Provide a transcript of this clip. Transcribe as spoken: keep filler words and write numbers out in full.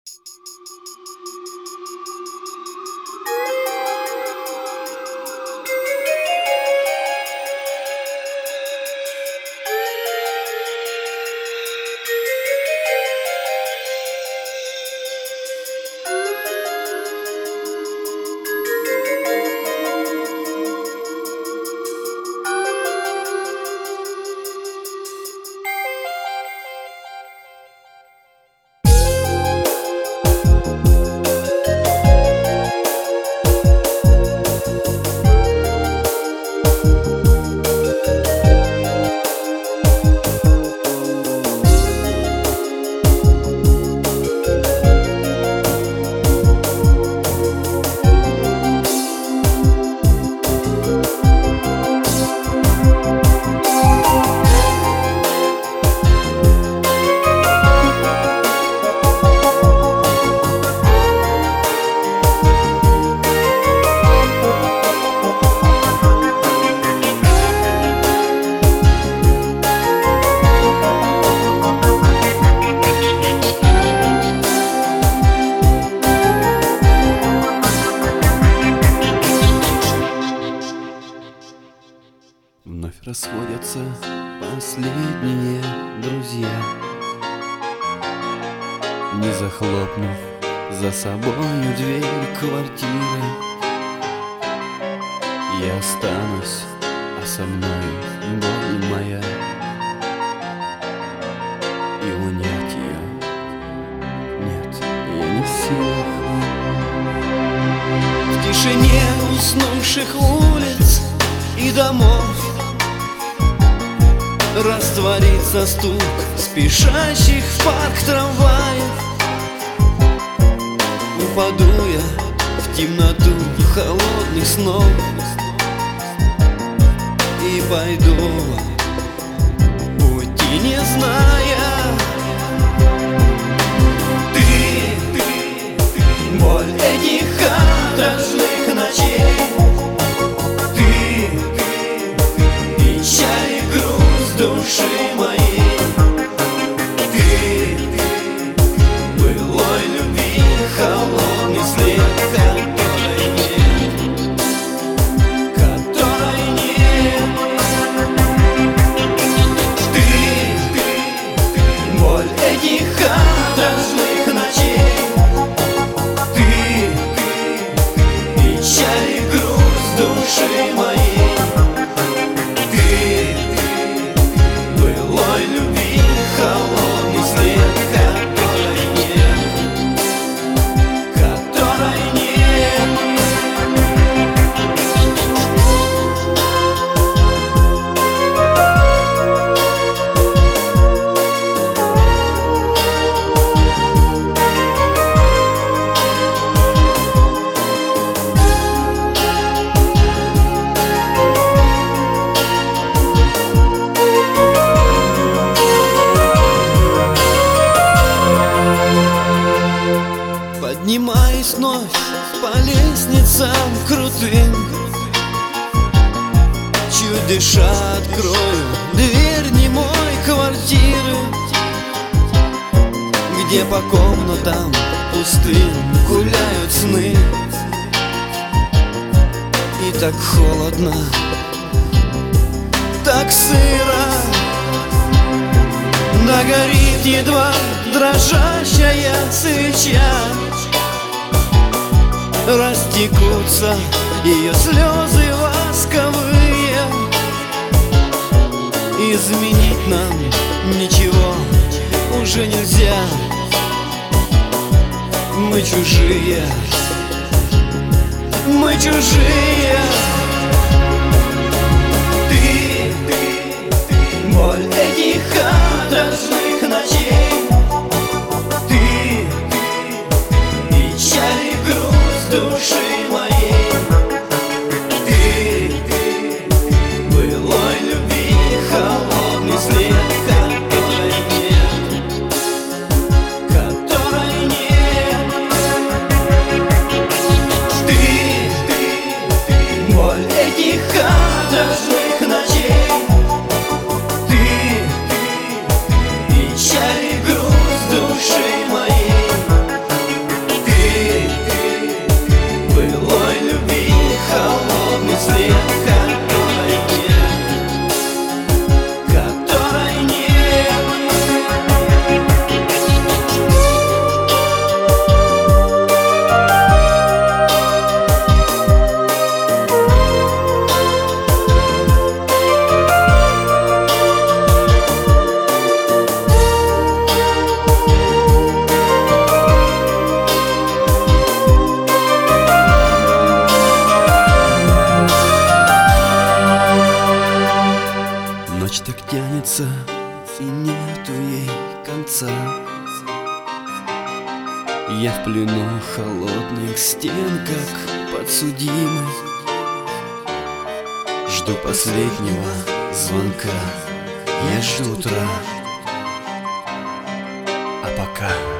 Вновь расходятся последние друзья, не захлопнув за собою дверь квартиры. Я останусь, а со мной боль моя, и унять ее нет, я не в силах. В тишине уснувших улиц и домов растворится стук спешащих в парк трамваев. Упаду я в темноту холодных снов и пойду пути не зная. Ты, ты, боль этих каторжных ночей, ты, ты, печаль и грусть души моей, ты, ты, былой любви холодный след, которой нет, которой нет. Ты, ты, боль этих каторжных ночей, ты, ты, печаль и грусть души моей, ты, ты, былой любви холодный след, которой нет, которой нет. Поднимаюсь вновь по лестницам крутым, чуть дыша открою дверь немой квартиры, где по комнатам пустым гуляют сны. И так холодно, так сыро, догорит едва дрожащая свеча, растекутся ее слезы восковые. Изменить нам ничего уже нельзя, мы чужие, мы чужие. Ты, ты, боль этих каторжных ночей, ты, ты, печаль и грусть души моей, ты, ты, былой любви холодный след, которой нет, которой нет. Ты, ты, боль этих каторжных ночей, ты, ты, Я в плену холодных стен, как подсудимый. Жду последнего звонка, я жду утра. А пока